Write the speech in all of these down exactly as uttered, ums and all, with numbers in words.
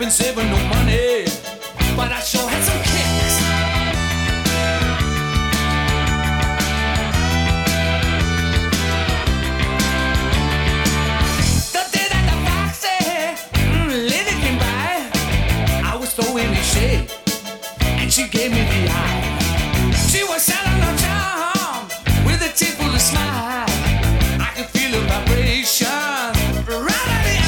been saving no money, but I sure had some kicks. The day that the foxy mm, lady came by, I was throwing a shade, and she gave me the eye. She was selling her charm with a teeth full of smile. I could feel a vibration right out the eye.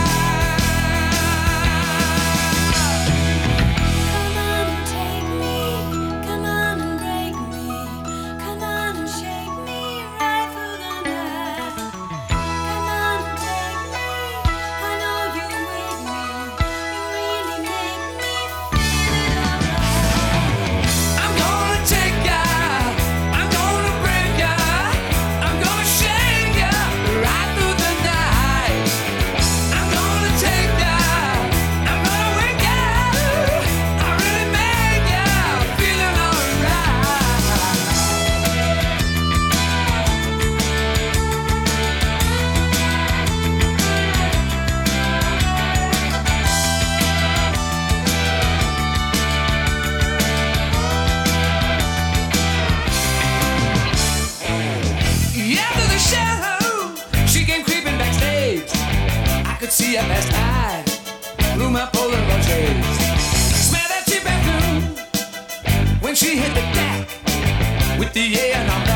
Come on and take me, come on and break me, come on and shake me right through the night. Come on and take me, I know you wake me, you really make me feel alright. I'm gonna take ya, I'm gonna break ya, I'm gonna shake ya right through the night. I'm gonna take ya, I'm gonna wake ya, I really make ya feeling alright. After the show, she came creeping backstage. I could see her past eye through my Polaroid shades. Smell that cheap perfume when she hit the deck with the air on back.